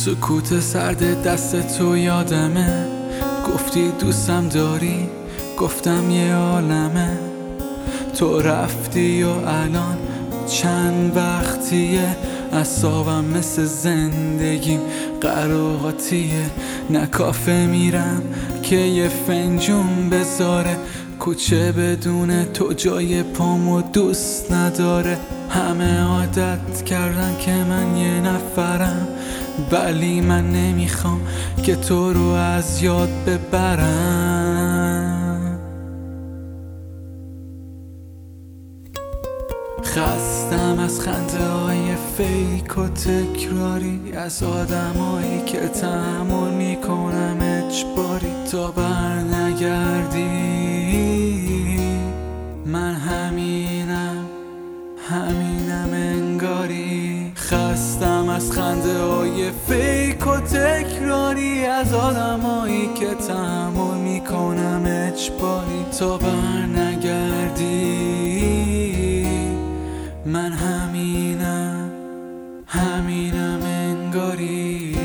سکوت سرد دست تو یادمه، گفتی دوستم داری، گفتم یه عالمه. تو رفتی و الان چند وقتیه، اعصابم مثل زندگیم قراقاتیه. نه کافه میرم که یه فنجون بذاره، کوچه بدون تو جای پامو دوست نداره. همه عادت کردن که من یه نفرم، ولی من نمیخوام که تو رو از یاد ببرم. خستم از خنده های فیک و تکراری، از آدمایی که تحمل میکنم اجباری. تا بر نگردی من همینم انگاری. خستم از خنده های فیک و تکراری، از آدمایی که تحمل میکنم اجباری. تا بر نگردی من همینم انگاری.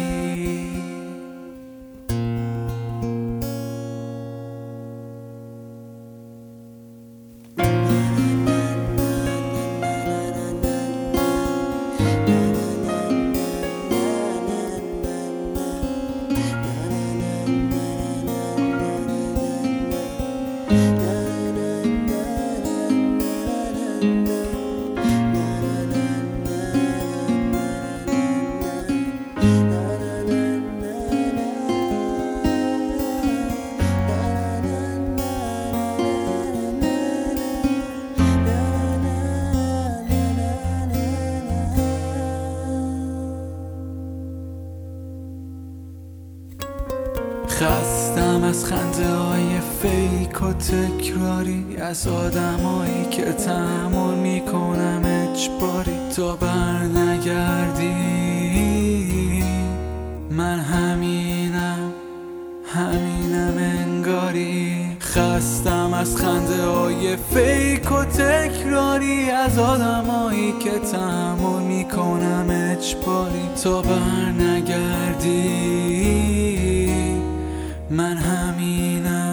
خستم از خنده های فیک و تکراری، از آدمایی که تحمل میکنم اجباری. تا بر نگردی من همینم انگاری. خستم از خنده های فیک و تکراری، از آدمایی که تحمل میکنم اجباری. تا بر نگردی من همینم